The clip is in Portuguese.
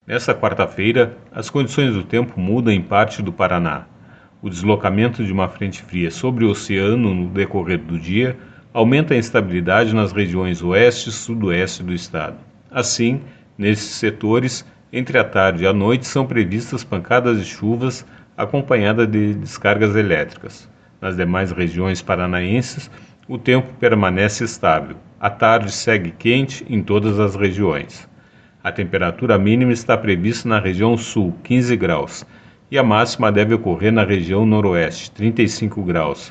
Nesta quarta-feira, as condições do tempo mudam em parte do Paraná. O deslocamento de uma frente fria sobre o oceano no decorrer do dia aumenta a instabilidade nas regiões oeste e sudoeste do estado. Assim, nesses setores, entre a tarde e a noite são previstas pancadas de chuvas acompanhadas de descargas elétricas. Nas demais regiões paranaenses, o tempo permanece estável. A tarde segue quente em todas as regiões. A temperatura mínima está prevista na região sul, 15 graus, e a máxima deve ocorrer na região noroeste, 35 graus.